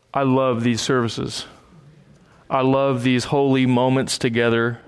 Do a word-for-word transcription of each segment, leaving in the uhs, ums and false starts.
I love these services. I love these holy moments together.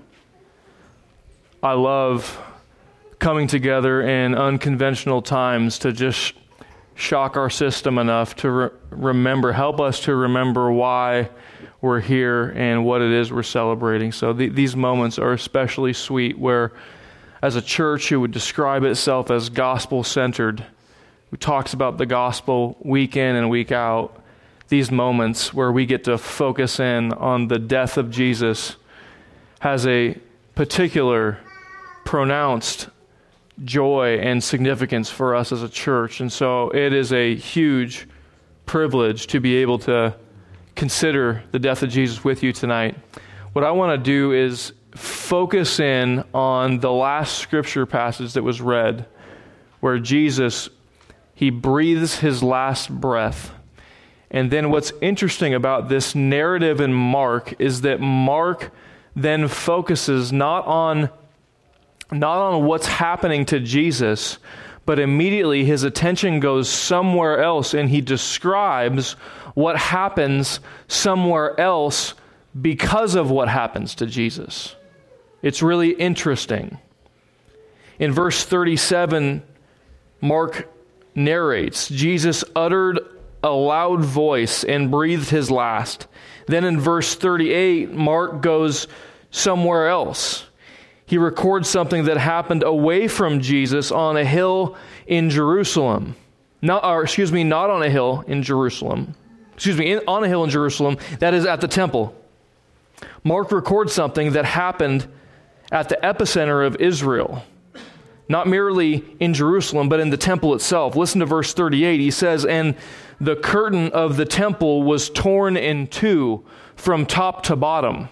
I love coming together in unconventional times to just shock our system enough to re- remember, help us to remember why we're here and what it is we're celebrating. So th- these moments are especially sweet where, as a church who would describe itself as gospel-centered, who talks about the gospel week in and week out, these moments where we get to focus in on the death of Jesus has a particular pronounced joy and significance for us as a church. And so it is a huge privilege to be able to consider the death of Jesus with you tonight. What I want to do is focus in on the last scripture passage that was read, where Jesus, he breathes his last breath. And then what's interesting about this narrative in Mark is that Mark then focuses not on not on what's happening to Jesus, but immediately his attention goes somewhere else, and he describes what happens somewhere else because of what happens to Jesus. It's really interesting. In verse thirty-seven, Mark narrates, Jesus uttered a loud voice and breathed his last. Then in verse thirty-eight, Mark goes somewhere else. He records something that happened away from Jesus on a hill in Jerusalem. Not, or excuse me, not on a hill in Jerusalem. Excuse me, in, on a hill in Jerusalem, that is at the temple. Mark records something that happened at the epicenter of Israel. Not merely in Jerusalem, but in the temple itself. Listen to verse thirty-eight. He says, "And the curtain of the temple was torn in two from top to bottom."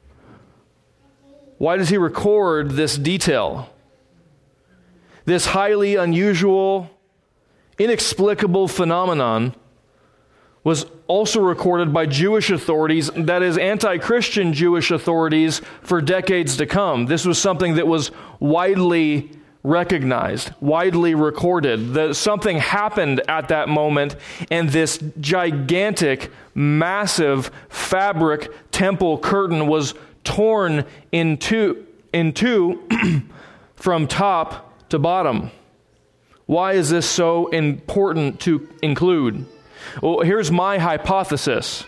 Why does he record this detail? This highly unusual, inexplicable phenomenon was also recorded by Jewish authorities, that is, anti-Christian Jewish authorities, for decades to come. This was something that was widely recognized, widely recorded. That something happened at that moment, and this gigantic, massive fabric temple curtain was torn in two, in two from top to bottom. Why is this so important to include? Well, here's my hypothesis.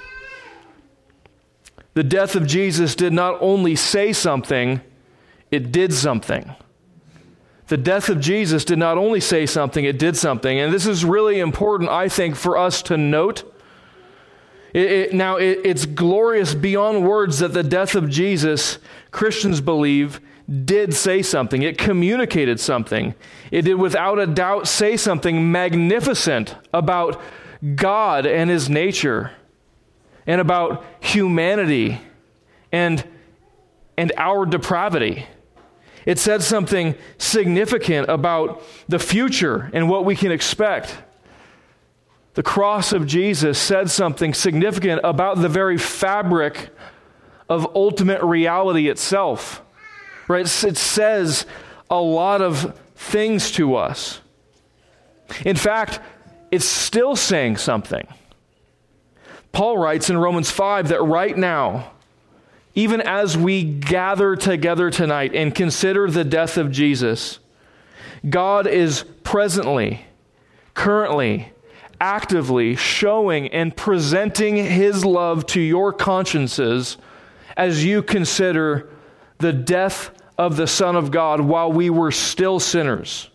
The death of Jesus did not only say something, it did something. The death of Jesus did not only say something, it did something. And this is really important, I think, for us to note. It, it, now, it, it's glorious beyond words that the death of Jesus, Christians believe, did say something. It communicated something. It did without a doubt say something magnificent about God and his nature, and about humanity and, and our depravity. It said something significant about the future and what we can expect. The cross of Jesus said something significant about the very fabric of ultimate reality itself. Right? It says a lot of things to us. In fact, it's still saying something. Paul writes in Romans five that right now, even as we gather together tonight and consider the death of Jesus, God is presently, currently, actively showing and presenting his love to your consciences as you consider the death of the Son of God while we were still sinners.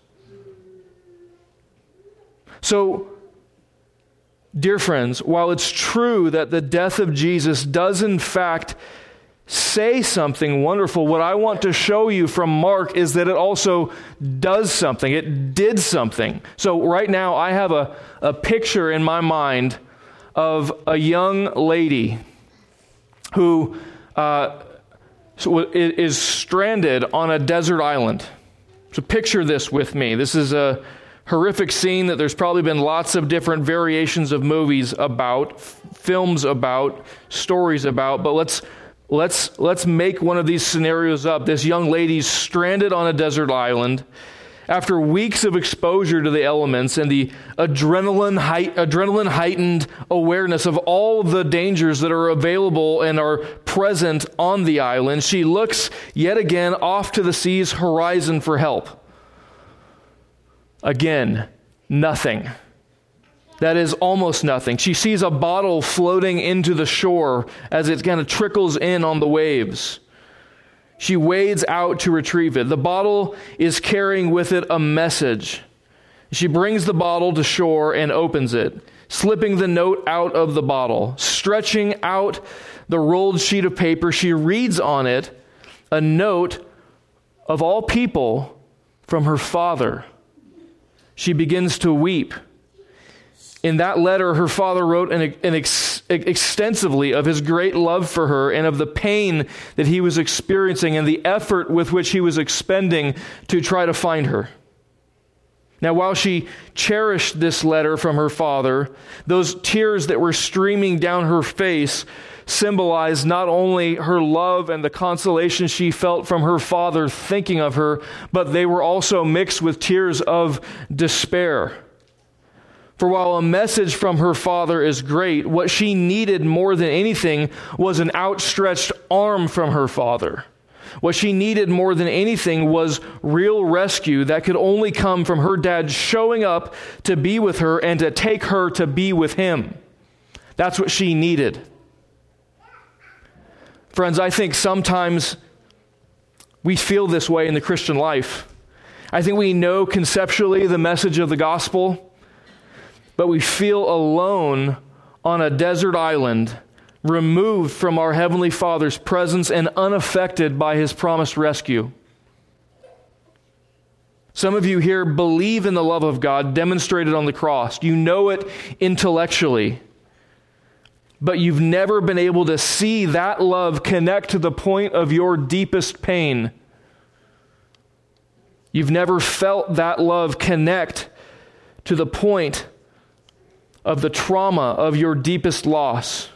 So, dear friends, while it's true that the death of Jesus does in fact say something wonderful, what I want to show you from Mark is that it also does something. It did something. So right now I have a, a picture in my mind of a young lady who uh, is stranded on a desert island. So picture this with me. This is a horrific scene that there's probably been lots of different variations of movies about, f- films about, stories about, but let's Let's let's make one of these scenarios up. This young lady's stranded on a desert island, After weeks of exposure to the elements and the adrenaline height, adrenaline heightened awareness of all the dangers that are available and are present on the island, she looks yet again off to the sea's horizon for help. Again, nothing. That is almost nothing. She sees a bottle floating into the shore as it kind of trickles in on the waves. She wades out to retrieve it. The bottle is carrying with it a message. She brings the bottle to shore and opens it, slipping the note out of the bottle. Stretching out the rolled sheet of paper, she reads on it a note of all people from her father. She begins to weep. In that letter, her father wrote an, an ex, extensively of his great love for her and of the pain that he was experiencing and the effort with which he was expending to try to find her. Now, while she cherished this letter from her father, those tears that were streaming down her face symbolized not only her love and the consolation she felt from her father thinking of her, but they were also mixed with tears of despair. For while a message from her father is great, what she needed more than anything was an outstretched arm from her father. What she needed more than anything was real rescue that could only come from her dad showing up to be with her and to take her to be with him. That's what she needed. Friends, I think sometimes we feel this way in the Christian life. I think we know conceptually the message of the gospel, but we feel alone on a desert island, removed from our Heavenly Father's presence and unaffected by His promised rescue. Some of you here believe in the love of God demonstrated on the cross. You know it intellectually, but you've never been able to see that love connect to the point of your deepest pain. You've never felt that love connect to the point of the trauma of your deepest loss.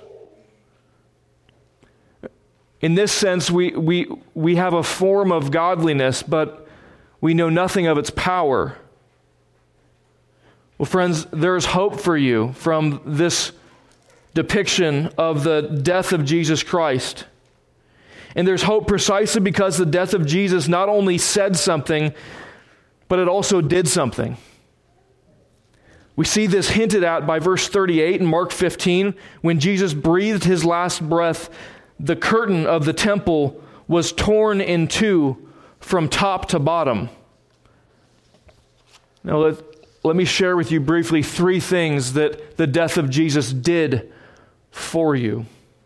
In this sense, we, we, we have a form of godliness, but we know nothing of its power. Well, friends, there is hope for you from this depiction of the death of Jesus Christ. And there's hope precisely because the death of Jesus not only said something, but it also did something. We see this hinted at by verse thirty-eight in Mark fifteen. When Jesus breathed his last breath, the curtain of the temple was torn in two from top to bottom. Now let, let me share with you briefly three things that the death of Jesus did for you.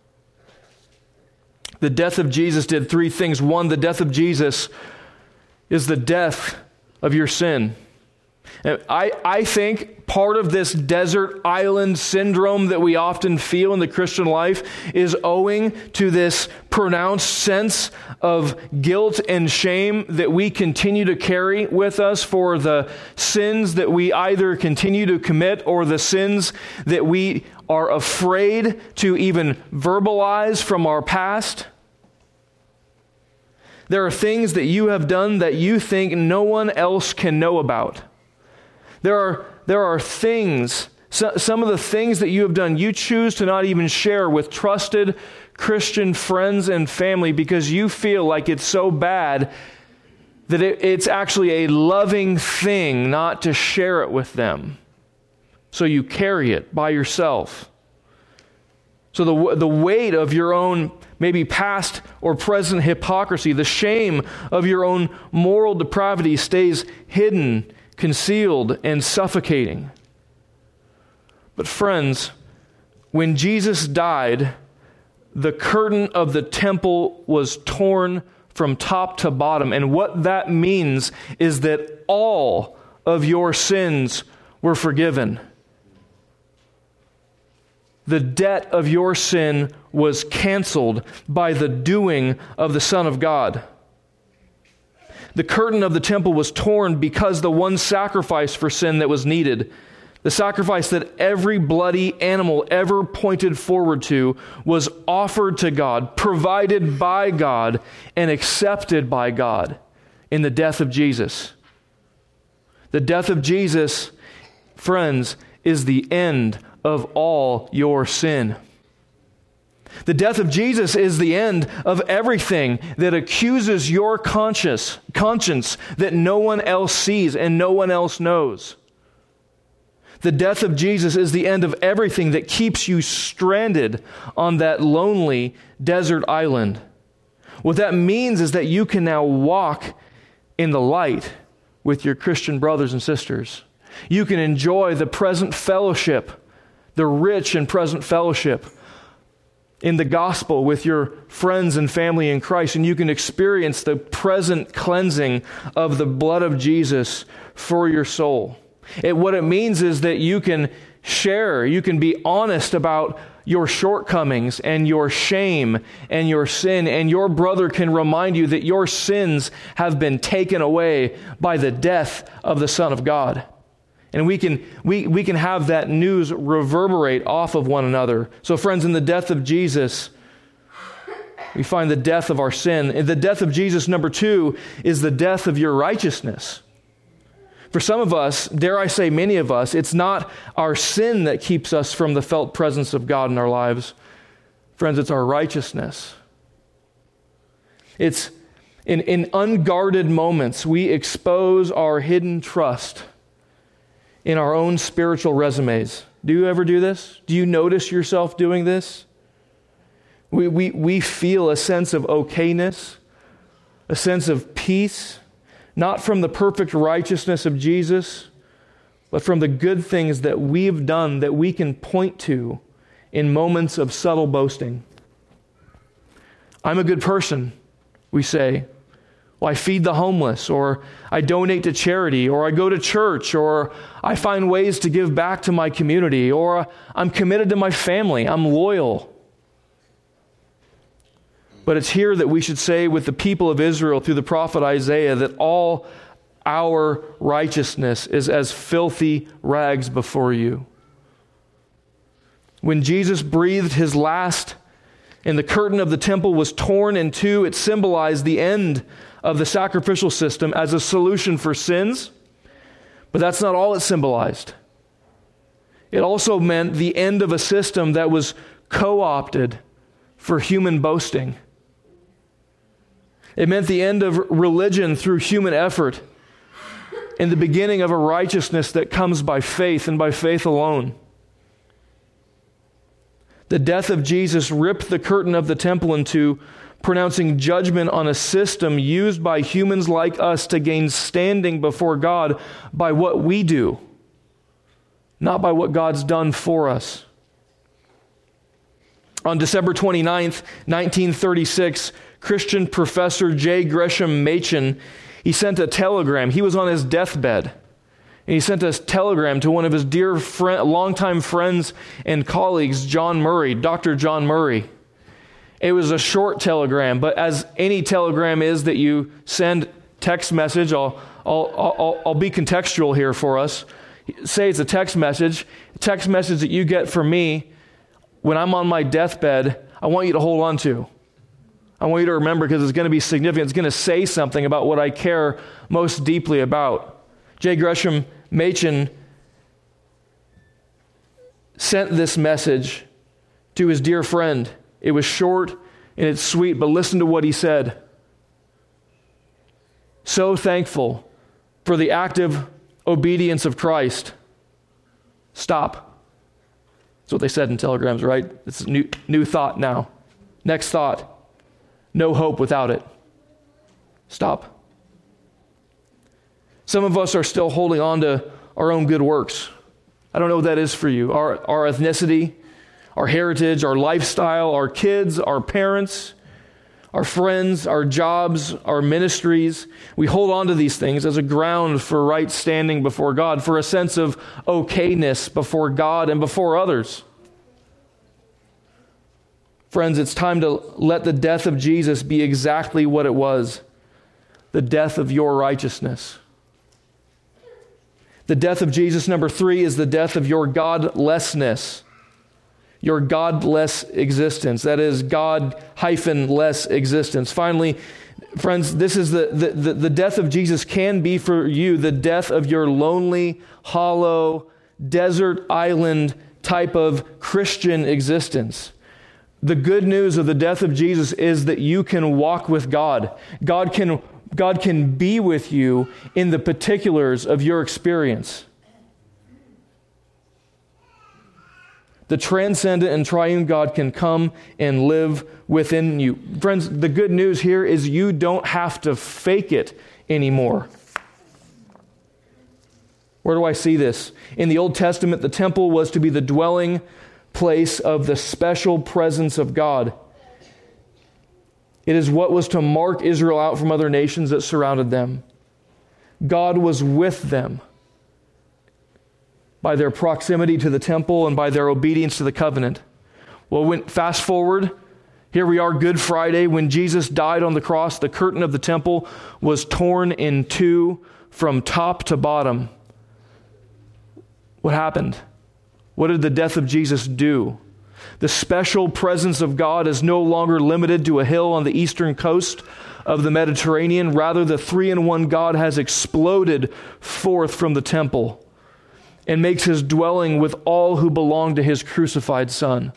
The death of Jesus did three things. One, the death of Jesus is the death of your sin. I, I think part of this desert island syndrome that we often feel in the Christian life is owing to this pronounced sense of guilt and shame that we continue to carry with us for the sins that we either continue to commit or the sins that we are afraid to even verbalize from our past. There are things that you have done that you think no one else can know about. There are there are things, so, some of the things that you have done, you choose to not even share with trusted Christian friends and family because you feel like it's so bad that it, it's actually a loving thing not to share it with them. So you carry it by yourself. So the the weight of your own maybe past or present hypocrisy, the shame of your own moral depravity stays hidden, concealed, and suffocating. But friends, when Jesus died, the curtain of the temple was torn from top to bottom. And what that means is that all of your sins were forgiven. The debt of your sin was canceled by the doing of the Son of God. The curtain of the temple was torn because the one sacrifice for sin that was needed, the sacrifice that every bloody animal ever pointed forward to, was offered to God, provided by God, and accepted by God in the death of Jesus. The death of Jesus, friends, is the end of all your sin. The death of Jesus is the end of everything that accuses your conscience, conscience that no one else sees and no one else knows. The death of Jesus is the end of everything that keeps you stranded on that lonely desert island. What that means is that you can now walk in the light with your Christian brothers and sisters. You can enjoy the present fellowship, the rich and present fellowship in the gospel with your friends and family in Christ, and you can experience the present cleansing of the blood of Jesus for your soul. It, what it means is that you can share, you can be honest about your shortcomings and your shame and your sin, and your brother can remind you that your sins have been taken away by the death of the Son of God. And we can we, we can have that news reverberate off of one another. So friends, in the death of Jesus, we find the death of our sin. And the death of Jesus, number two, is the death of your righteousness. For some of us, dare I say many of us, it's not our sin that keeps us from the felt presence of God in our lives. Friends, it's our righteousness. It's in, in unguarded moments, we expose our hidden trust in our own spiritual resumes. Do you ever do this? Do you notice yourself doing this? We, we, we feel a sense of okayness, a sense of peace, not from the perfect righteousness of Jesus, but from the good things that we've done that we can point to in moments of subtle boasting. I'm a good person, we say. Well, I feed the homeless, or I donate to charity, or I go to church, or I find ways to give back to my community, or I'm committed to my family, I'm loyal. But it's here that we should say with the people of Israel through the prophet Isaiah that all our righteousness is as filthy rags before you. When Jesus breathed his last and the curtain of the temple was torn in two, it symbolized the end of the sacrificial system as a solution for sins. But that's not all it symbolized. It also meant the end of a system that was co-opted for human boasting. It meant the end of religion through human effort and the beginning of a righteousness that comes by faith and by faith alone. The death of Jesus ripped the curtain of the temple in two, pronouncing judgment on a system used by humans like us to gain standing before God by what we do, not by what God's done for us. On December twenty-ninth, nineteen thirty-six, Christian professor J. Gresham Machen, he sent a telegram. He was on his deathbed. And he sent a telegram to one of his dear friend, longtime friends and colleagues, John Murray, Doctor John Murray. It was a short telegram, but as any telegram is that you send text message, I'll, I'll, I'll, I'll be contextual here for us. Say it's a text message, a text message that you get from me when I'm on my deathbed, I want you to hold on to. I want you to remember because it's going to be significant. It's going to say something about what I care most deeply about. J. Gresham Machen sent this message to his dear friend. It was short and it's sweet, but listen to what he said. So thankful for the active obedience of Christ. Stop. That's what they said in telegrams, right? It's a new, new thought now. Next thought. No hope without it. Stop. Some of us are still holding on to our own good works. I don't know what that is for you. Our, our ethnicity, our heritage, our lifestyle, our kids, our parents, our friends, our jobs, our ministries. We hold on to these things as a ground for right standing before God, for a sense of okayness before God and before others. Friends, it's time to let the death of Jesus be exactly what it was, the death of your righteousness. The death of Jesus, number three, is the death of your godlessness, your godless existence. That is, God-less existence. Finally, Friends, this is the, the, the, the death of Jesus can be for you the death of your lonely, hollow, desert island type of Christian existence. The good news of the death of Jesus is that you can walk with God. God can, God can be with you in the particulars of your experience. The transcendent and triune God can come and live within you. Friends, the good news here is you don't have to fake it anymore. Where do I see this? In the Old Testament, the temple was to be the dwelling place of the special presence of God. It is what was to mark Israel out from other nations that surrounded them. God was with them by their proximity to the temple and by their obedience to the covenant. Well, when, fast forward, here we are, Good Friday. When Jesus died on the cross, the curtain of the temple was torn in two from top to bottom. What happened? What did the death of Jesus do? The special presence of God is no longer limited to a hill on the eastern coast of the Mediterranean. Rather, the three-in-one God has exploded forth from the temple and makes his dwelling with all who belong to his crucified Son.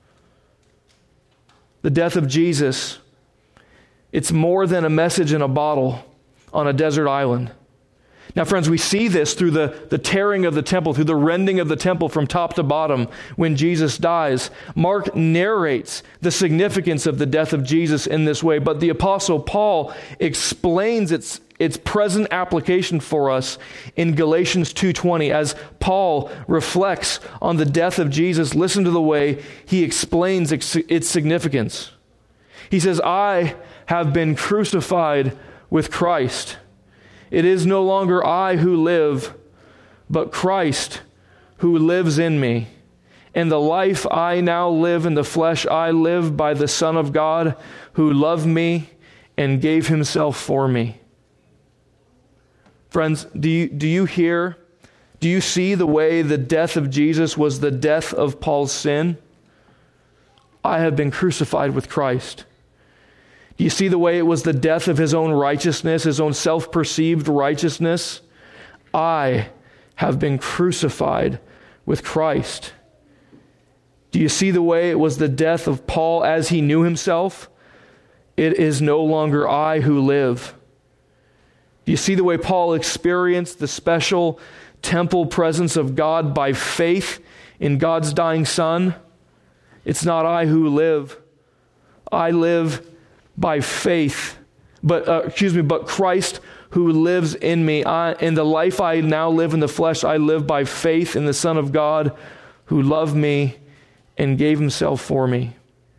The death of Jesus, it's more than a message in a bottle on a desert island. Now, friends, we see this through the, the tearing of the temple, through the rending of the temple from top to bottom when Jesus dies. Mark narrates the significance of the death of Jesus in this way, but the Apostle Paul explains its, its present application for us in Galatians two twenty. As Paul reflects on the death of Jesus, listen to the way he explains its, its significance. He says, I have been crucified with Christ. It is no longer I who live, but Christ who lives in me. And the life I now live in the flesh, I live by the Son of God who loved me and gave himself for me. Friends, do you, do you hear, do you see the way the death of Jesus was the death of Paul's sin? I have been crucified with Christ. Do you see the way it was the death of his own righteousness, his own self-perceived righteousness? I have been crucified with Christ. Do you see the way it was the death of Paul as he knew himself? It is no longer I who live. Do you see the way Paul experienced the special temple presence of God by faith in God's dying Son? It's not I who live. I live by faith, but uh, excuse me, but Christ who lives in me. I, in the life I now live in the flesh, I live by faith in the Son of God who loved me and gave himself for me.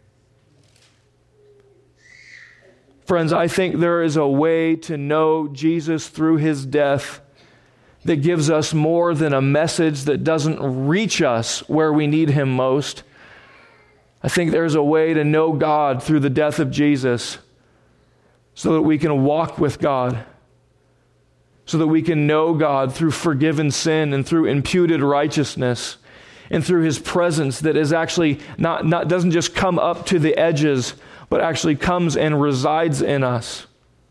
Friends, I think there is a way to know Jesus through his death that gives us more than a message that doesn't reach us where we need him most. I think there's a way to know God through the death of Jesus so that we can walk with God, so that we can know God through forgiven sin and through imputed righteousness and through his presence that is actually not, not doesn't just come up to the edges, but actually comes and resides in us.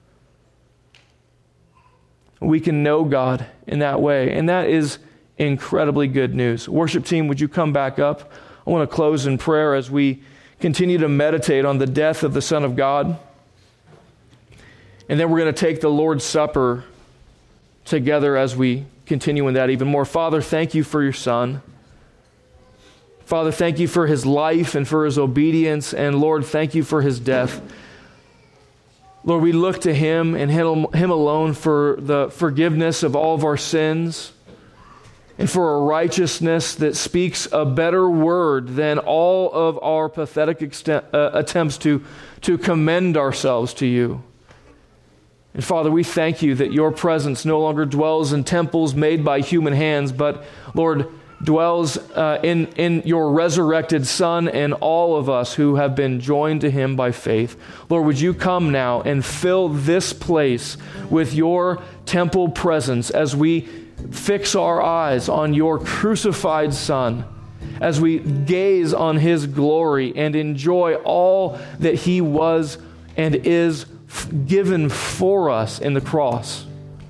We can know God in that way, and that is incredibly good news. Worship team, would you come back up? I want to close in prayer as we continue to meditate on the death of the Son of God. And then we're going to take the Lord's Supper together as we continue in that even more. Father, thank you for your Son. Father, thank you for his life and for his obedience. And Lord, thank you for his death. Lord, we look to him and him, him alone for the forgiveness of all of our sins, and for a righteousness that speaks a better word than all of our pathetic extent, uh, attempts to, to commend ourselves to you. And Father, we thank you that your presence no longer dwells in temples made by human hands, but Lord, dwells uh, in, in your resurrected Son and all of us who have been joined to him by faith. Lord, would you come now and fill this place with your temple presence as we fix our eyes on your crucified Son, as we gaze on his glory and enjoy all that he was and is f- given for us in the cross.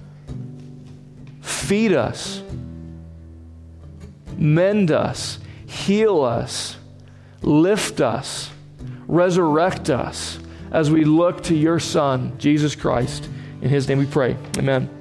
Feed us, mend us, heal us, lift us, resurrect us as we look to your Son, Jesus Christ. In his name we pray. Amen.